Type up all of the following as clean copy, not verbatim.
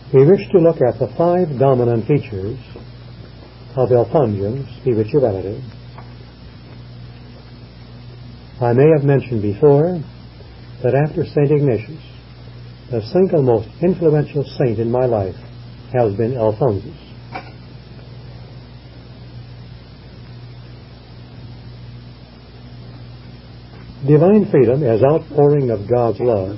We wish to look at the 5 dominant features of Alfonsian spirituality. I may have mentioned before that after St. Ignatius, the single most influential saint in my life has been Alphonsus. Divine freedom as outpouring of God's love.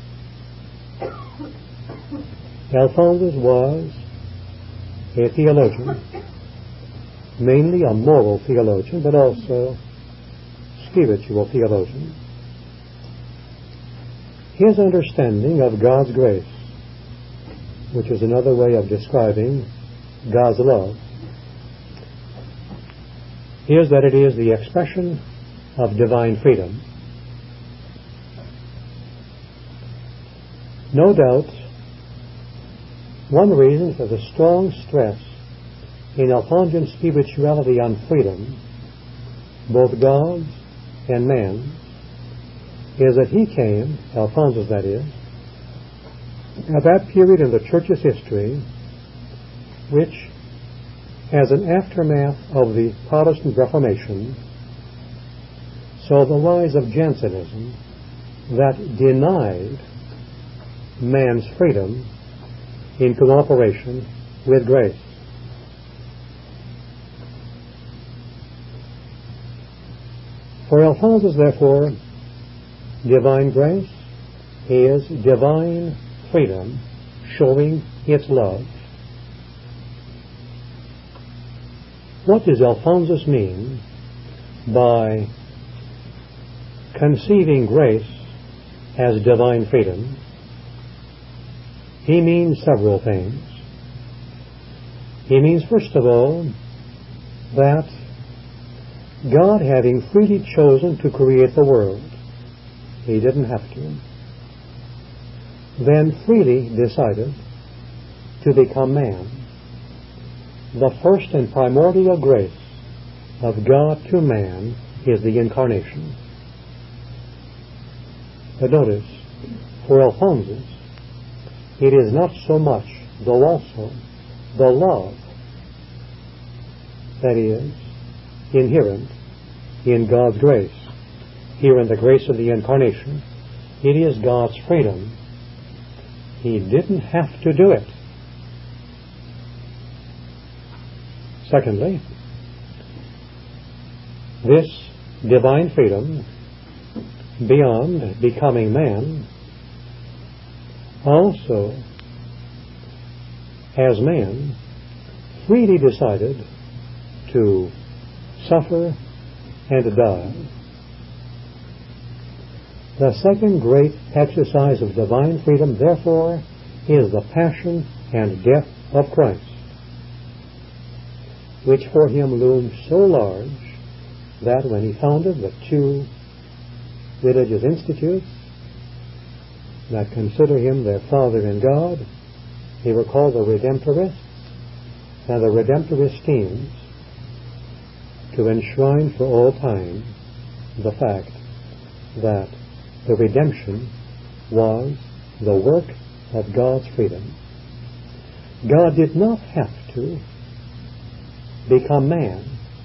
Alphonsus was a theologian, mainly a moral theologian, but also spiritual theologian. His understanding of God's grace, which is another way of describing God's love, is that it is the expression of divine freedom. No doubt, one reason for the strong stress in Alfonsian spirituality on freedom, both God's and man's, is that he came, Alphonsus that is, at that period in the Church's history which, as an aftermath of the Protestant Reformation, saw the rise of Jansenism that denied man's freedom in cooperation with grace. For Alphonsus, therefore, divine grace is divine freedom showing its love. What does Alphonsus mean by conceiving grace as divine freedom? He means several things. He means, first of all, that God, having freely chosen to create the world, he didn't have to, then freely decided to become man. The first and primordial grace of God to man is the incarnation. But notice, for Alphonsus, it is not so much, though also, the love that is inherent in God's grace. Here in the grace of the incarnation, it is God's freedom. He didn't have to do it. Secondly, this divine freedom, beyond becoming man, also, as man, freely decided to suffer and to die. The second great exercise of divine freedom, therefore, is the passion and death of Christ, which for him loomed so large that when he founded the 2 religious institutes that consider him their Father in God, they were called the Redemptorists, and the Redemptorist schemes to enshrine for all time the fact that the redemption was the work of God's freedom. God did not have to become man.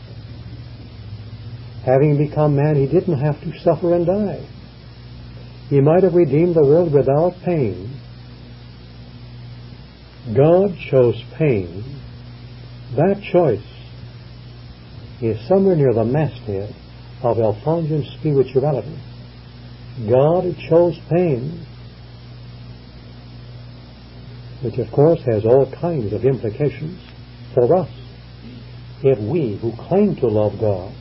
Having become man, he didn't have to suffer and die. He might have redeemed the world without pain. God chose pain. That choice is somewhere near the masthead of Alphonsian spirituality. God chose pain, which of course has all kinds of implications for us if we who claim to love God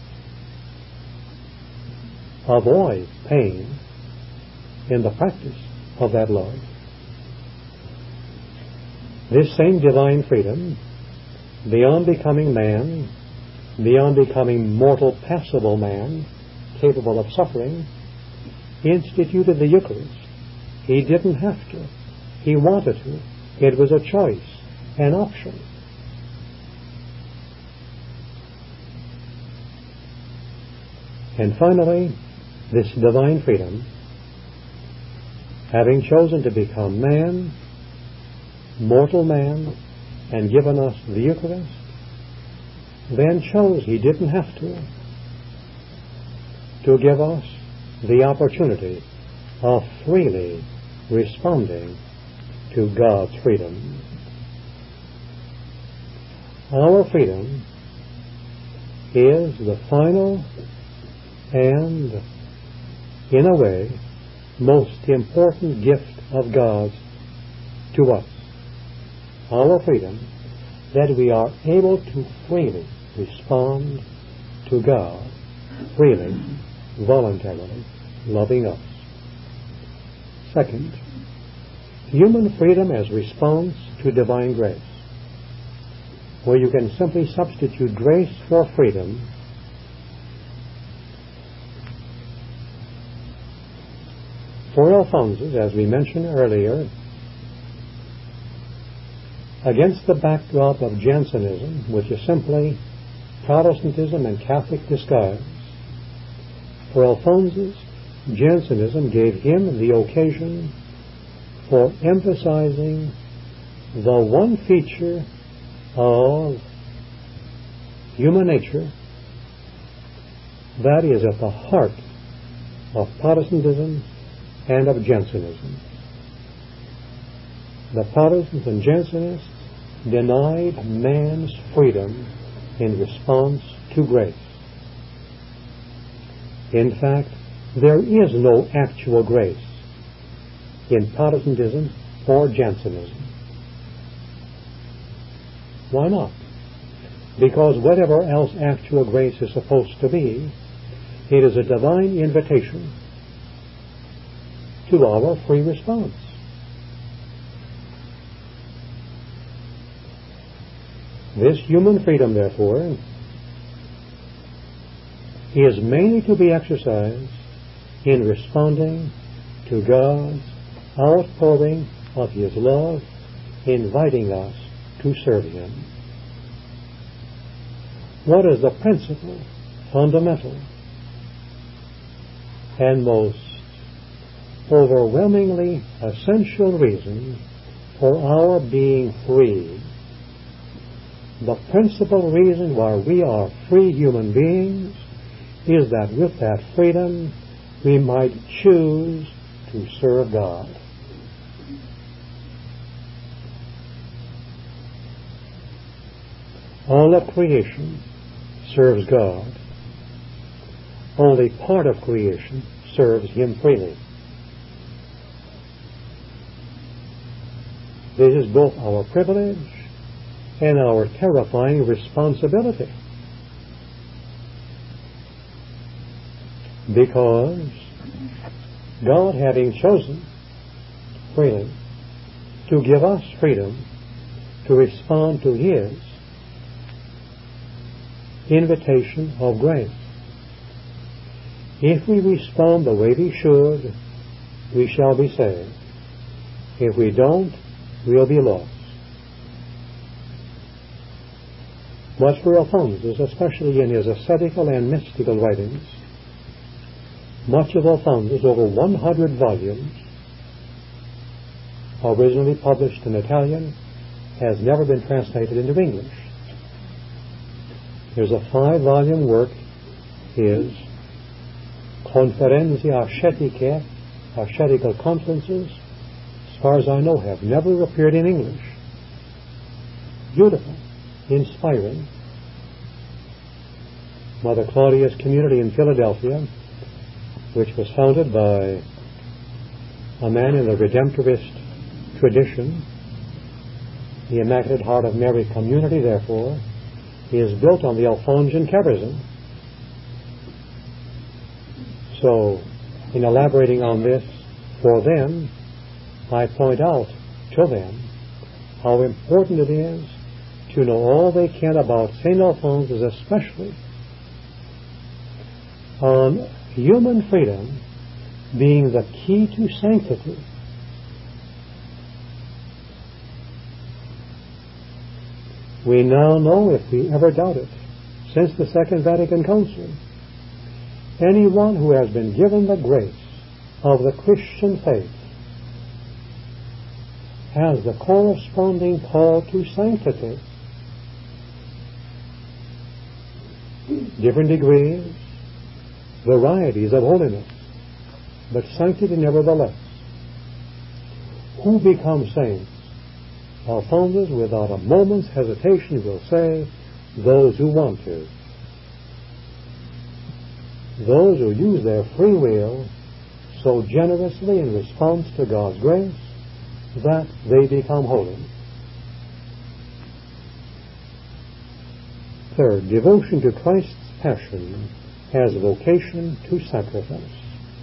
avoid pain in the practice of that love. This same divine freedom, beyond becoming man, beyond becoming mortal, passible man, capable of suffering, instituted the Eucharist. He didn't have to. He wanted to. It was a choice, an option. And finally, this divine freedom, having chosen to become man, mortal man and given us the Eucharist, then chose He didn't have to give us the opportunity of freely responding to God's freedom. Our freedom is the final and, in a way, most important gift of God to us. Our freedom, that we are able to freely respond to God, freely, voluntarily, loving us. Second, human freedom as response to divine grace, where you can simply substitute grace for freedom. For Alphonsus, as we mentioned earlier, against the backdrop of Jansenism, which is simply Protestantism and Catholic disguise, for Alphonsus, Jansenism gave him the occasion for emphasizing the one feature of human nature that is at the heart of Protestantism and of Jansenism. The Protestants and Jansenists denied man's freedom in response to grace. In fact, there is no actual grace in Protestantism or Jansenism. Why not? Because whatever else actual grace is supposed to be, it is a divine invitation to our free response. This human freedom, therefore, is mainly to be exercised in responding to God's outpouring of His love, inviting us to serve Him. What is the principal, fundamental, and most overwhelmingly essential reason for our being free? The principal reason why we are free human beings is that with that freedom we might choose to serve God. All of creation serves God. Only part of creation serves Him freely. This is both our privilege and our terrifying responsibility. Because God, having chosen freely to give us freedom to respond to His invitation of grace, if we respond the way we should, we shall be saved. If we don't, we'll be lost. But for Alphonsus, especially in his ascetical and mystical writings, much of Alphonsus, over 100 volumes, originally published in Italian, has never been translated into English. There's a 5-volume work, his Conferenze Ascetiche, ascetical conferences, as far as I know, have never appeared in English. Beautiful, inspiring. Mother Claudia's community in Philadelphia, which was founded by a man in the Redemptorist tradition, the Immaculate Heart of Mary community, therefore, is built on the Alphonsian charism. So, in elaborating on this for them, I point out to them how important it is to know all they can about St. Alphonsus, especially on human freedom being the key to sanctity. We now know, if we ever doubt it, since the Second Vatican Council, anyone who has been given the grace of the Christian faith has the corresponding call to sanctity. Different degrees, varieties of holiness, but sanctity nevertheless. Who become saints? Alphonsus, without a moment's hesitation, will say, those who want to. Those who use their free will so generously in response to God's grace that they become holy. Third, devotion to Christ's passion has vocation to sacrifice.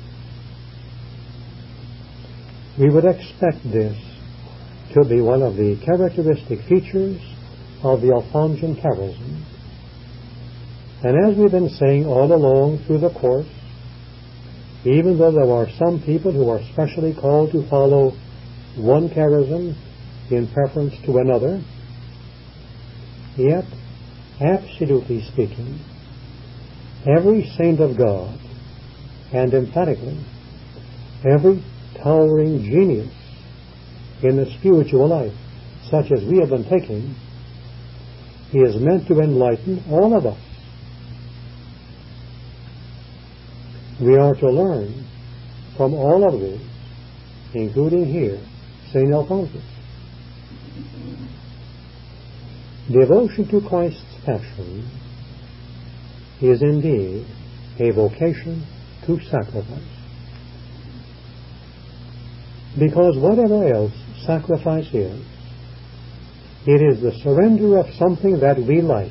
We would expect this to be one of the characteristic features of the Alphonsian charism. And as we've been saying all along through the course, even though there are some people who are specially called to follow one charism in preference to another, yet, absolutely speaking, every saint of God, and emphatically, every towering genius in the spiritual life, such as we have been taking, is meant to enlighten all of us. We are to learn from all of this, including here, St. Alphonsus. Devotion to Christ's passion is indeed a vocation to sacrifice. Because whatever else sacrifice is, it is the surrender of something that we like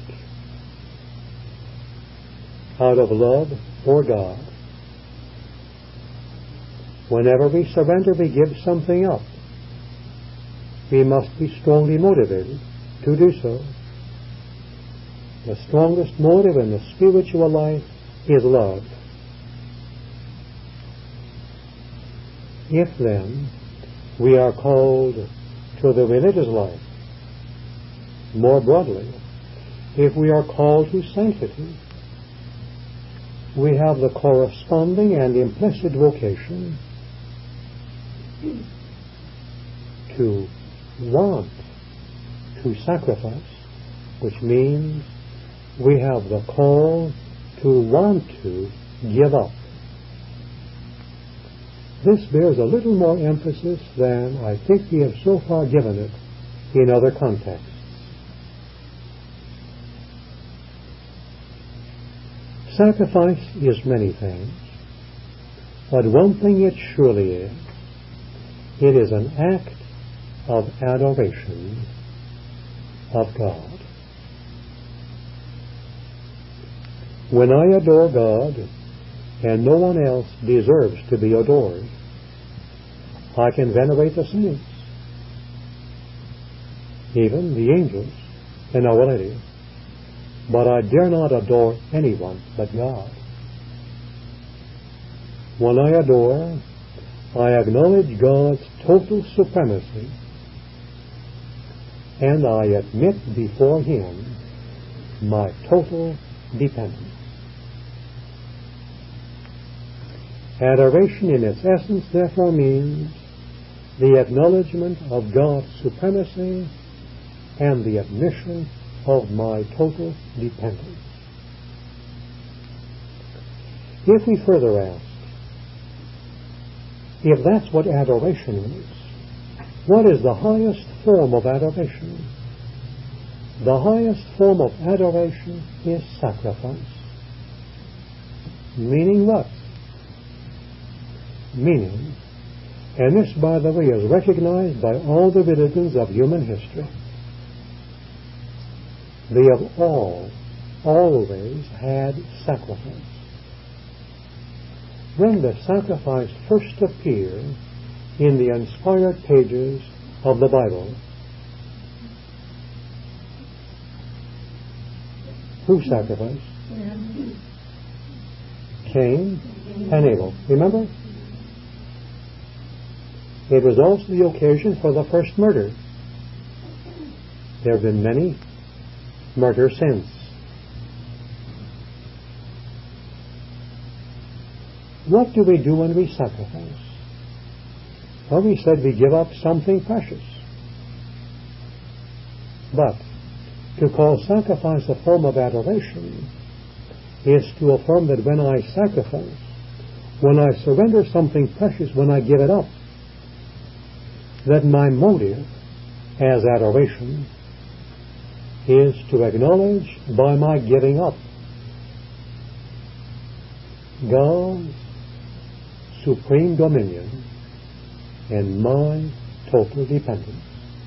out of love for God. Whenever we surrender, we give something up. We must be strongly motivated to do so. The strongest motive in the spiritual life is love. If then we are called to the religious life, more broadly, if we are called to sanctity, we have the corresponding and implicit vocation to want to sacrifice, which means we have the call to want to give up. This bears a little more emphasis than I think we have so far given it in other contexts. Sacrifice is many things, but one thing it surely is. It is an act of adoration of God. When I adore God, and no one else deserves to be adored, I can venerate the saints, even the angels and Our Lady, but I dare not adore anyone but God. When I adore, I acknowledge God's total supremacy, and I admit before Him my total dependence. Adoration in its essence, therefore, means the acknowledgement of God's supremacy and the admission of my total dependence. If we further ask, if that's what adoration is, what is the highest form of adoration? The highest form of adoration is sacrifice. Meaning what? Meaning, and this, by the way, is recognized by all the religions of human history, they have all, always had sacrifice. When the sacrifice first appeared in the inspired pages of the Bible, who sacrificed? Cain and Abel. Remember? It was also the occasion for the first murder. There have been many murders since. What do we do when we sacrifice? Well, we said we give up something precious. But to call sacrifice a form of adoration is to affirm that when I sacrifice, when I surrender something precious, when I give it up, that my motive as adoration is to acknowledge by my giving up God's supreme dominion and my total dependence.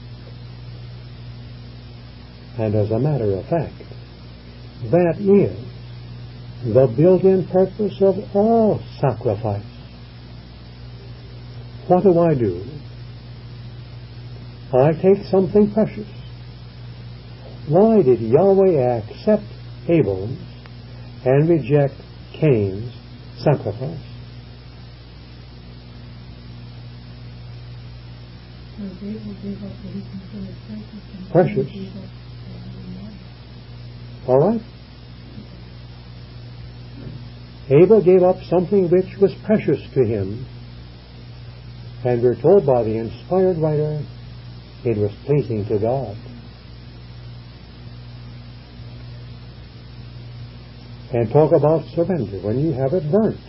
And as a matter of fact, that is the built-in purpose of all sacrifice. What do? I take something precious. Why did Yahweh accept Abel's and reject Cain's sacrifice? Precious. All right. Abel gave up something which was precious to him, and we're told by the inspired writer it was pleasing to God. And talk about surrender when you have it burnt.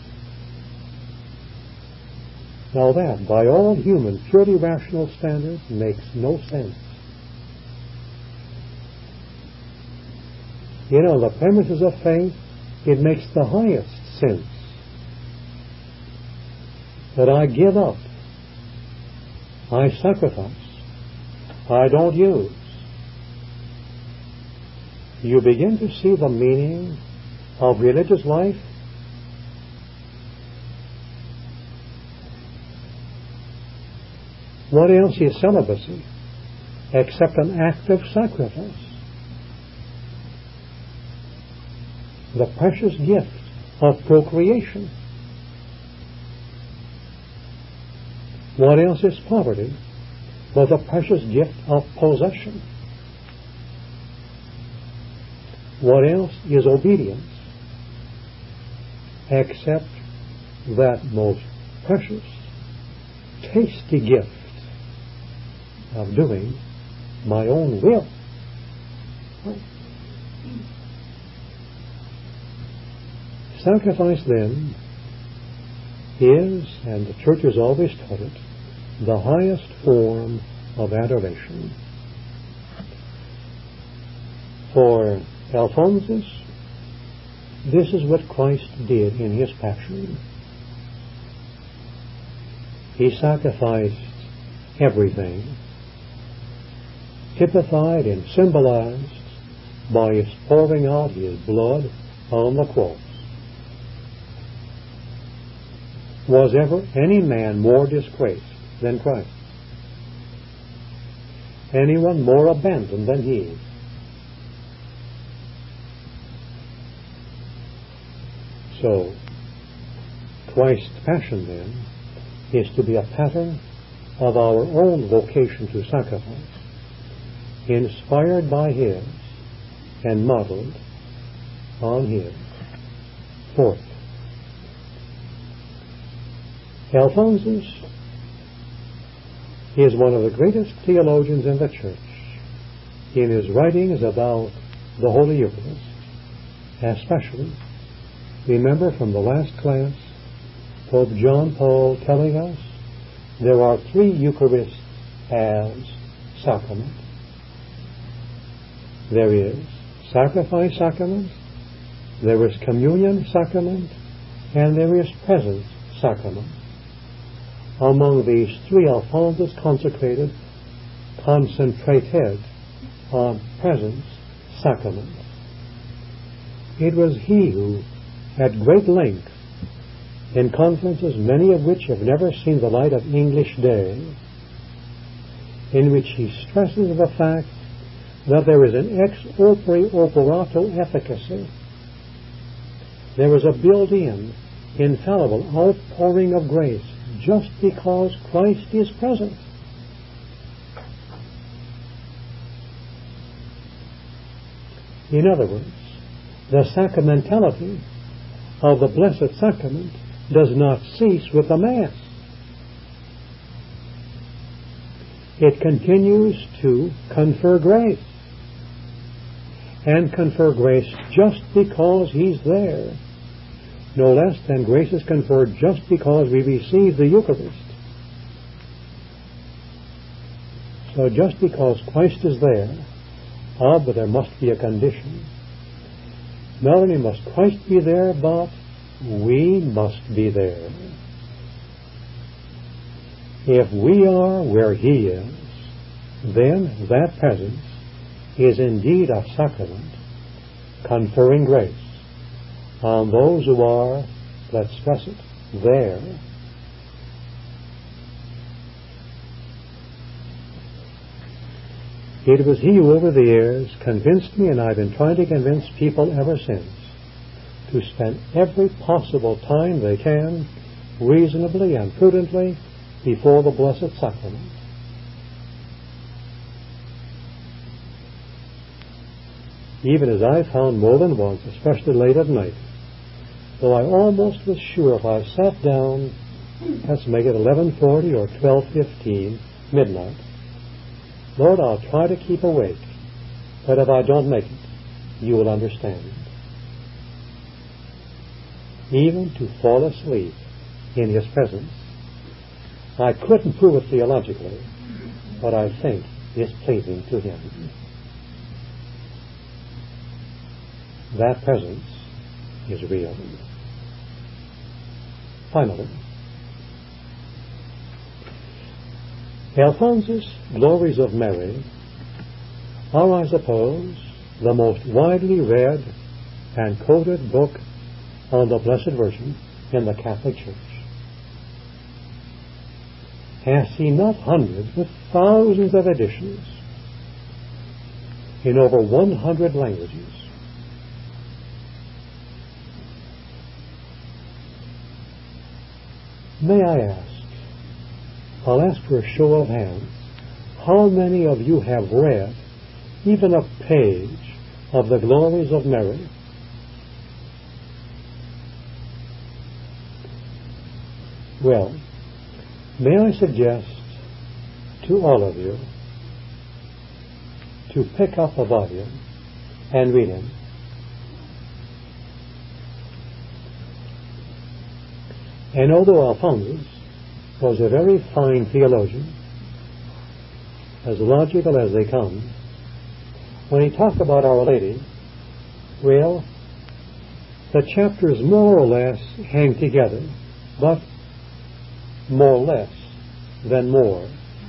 Now that, by all human, purely rational standards, makes no sense. You know, the premises of faith, it makes the highest sense that I give up, I sacrifice, I don't use. You begin to see the meaning of religious life. What else is celibacy except an act of sacrifice? The precious gift of procreation. What else is poverty but the precious gift of possession? What else is obedience except that most precious, tasty gift of doing my own will? Sacrifice, then, is, and the Church has always taught it, the highest form of adoration. For Alphonsus, this is what Christ did in His Passion. He sacrificed everything, typified and symbolized by His pouring out His blood on the cross. Was ever any man more disgraced than Christ? Anyone more abandoned than He? So, Christ's passion, then, is to be a pattern of our own vocation to sacrifice, inspired by His and modeled on His. Fourth, Alphonsus is one of the greatest theologians in the Church. In his writings about the Holy Eucharist, especially, remember from the last class, Pope John Paul telling us there are 3 Eucharists as sacrament. There is sacrifice sacrament, there is communion sacrament, and there is presence sacrament. Among these 3, Alphonsus concentrated on presence sacrament. It was he who, at great length, in conferences, many of which have never seen the light of English day, in which he stresses the fact that there is an ex opere operato efficacy. There is a built-in, infallible outpouring of grace just because Christ is present. In other words, the sacramentality of the Blessed Sacrament does not cease with the Mass. It continues to confer grace. and confer grace just because He's there. No less than grace is conferred just because we receive the Eucharist. So just because Christ is there, but there must be a condition. Not only must Christ be there, but we must be there. If we are where He is, then that presence is indeed a sacrament conferring grace on those who are, let's stress it, there. It was He who over the years convinced me, and I've been trying to convince people ever since, to spend every possible time they can, reasonably and prudently, before the Blessed Sacrament. Even as I found more than once, especially late at night, though I almost was sure if I sat down, let's make it 11:40 or 12:15, midnight, Lord, I'll try to keep awake, but if I don't make it, you will understand. Even to fall asleep in His presence, I couldn't prove it theologically, but I think it's pleasing to Him. That presence is real. Finally, Alphonsus' Glories of Mary are, I suppose, the most widely read and quoted book on the Blessed Virgin in the Catholic Church. Has he not hundreds but thousands of editions in over 100 languages? May I ask, I'll ask for a show of hands, how many of you have read even a page of the Glories of Mary? Well, may I suggest to all of you to pick up a volume and read it. And although Alphonsus was a very fine theologian, as logical as they come, when he talked about Our Lady, well, the chapters more or less hang together, but more less than more.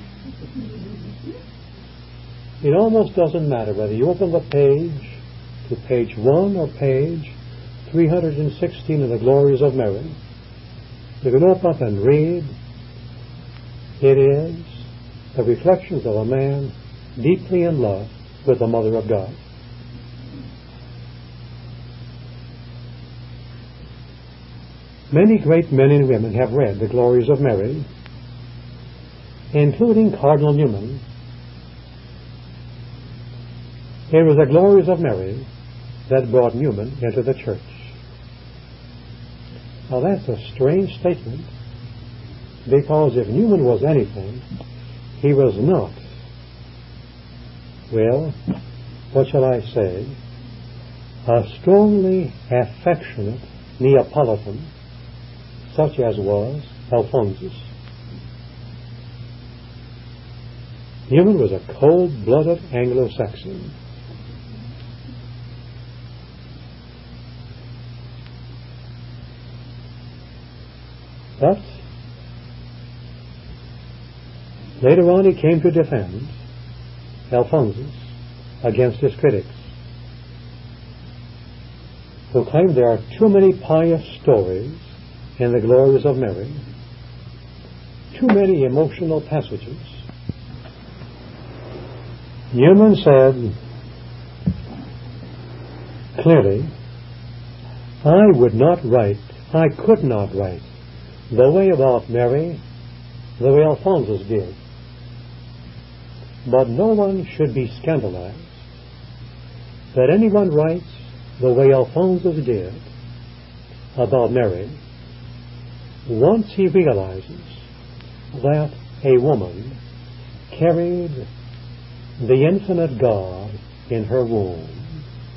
It almost doesn't matter whether you open the page to page 1 or page 316 of the Glories of Mary. You can open up and read. It is the reflections of a man deeply in love with the Mother of God. Many great men and women have read the Glories of Mary, including Cardinal Newman. It was the Glories of Mary that brought Newman into the Church. Now that's a strange statement, because if Newman was anything, he was not, well, what shall I say, a strongly affectionate Neapolitan, such as was Alphonsus. Newman was a cold-blooded Anglo-Saxon. But later on he came to defend Alphonsus against his critics, who claimed there are too many pious stories in the Glories of Mary, too many emotional passages. Newman said clearly, I could not write the way about Mary the way Alphonsus did. But no one should be scandalized that anyone writes the way Alphonsus did about Mary once he realizes that a woman carried the infinite God in her womb.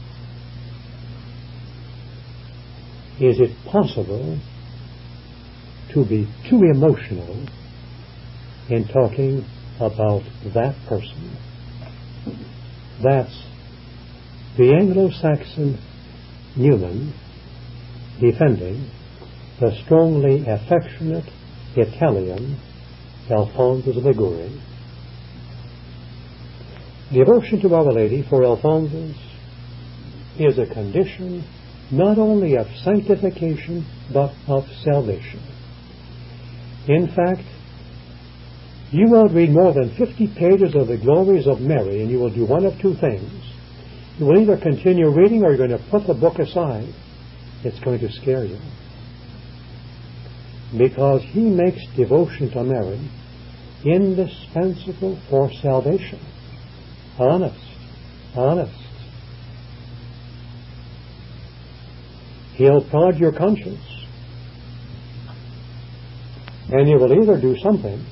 is it possible to be too emotional in talking about that person? That's the Anglo-Saxon Newman defending the strongly affectionate Italian Alphonsus Liguori. Devotion to Our Lady for Alphonsus is a condition not only of sanctification but of salvation. In fact, you won't read more than 50 pages of the glories of Mary, and you will do one of two things. You will either continue reading or you're going to put the book aside. It's going to scare you. Because he makes devotion to Mary indispensable for salvation. Honest. He'll prod your conscience. And you will either do something,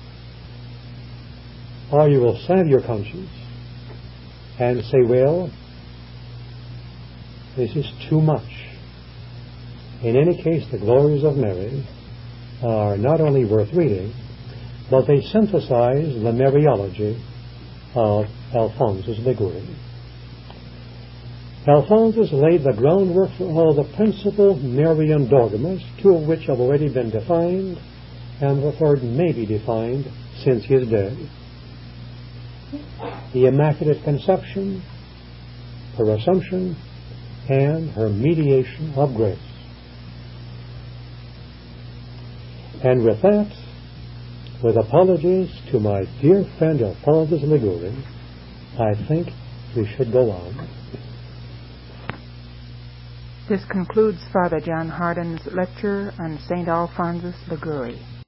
or you will salve your conscience and say, well, this is too much. In any case, the glories of Mary are not only worth reading, but they synthesize the Mariology of Alphonsus Liguori. Alphonsus laid the groundwork for all the principal Marian dogmas, two of which have already been defined, and the third may be defined since his day. The Immaculate Conception, her Assumption, and her mediation of grace. And with that, with apologies to my dear friend Alphonsus Liguori, I think we should go on. This concludes Father John Hardin's lecture on St. Alphonsus Liguori.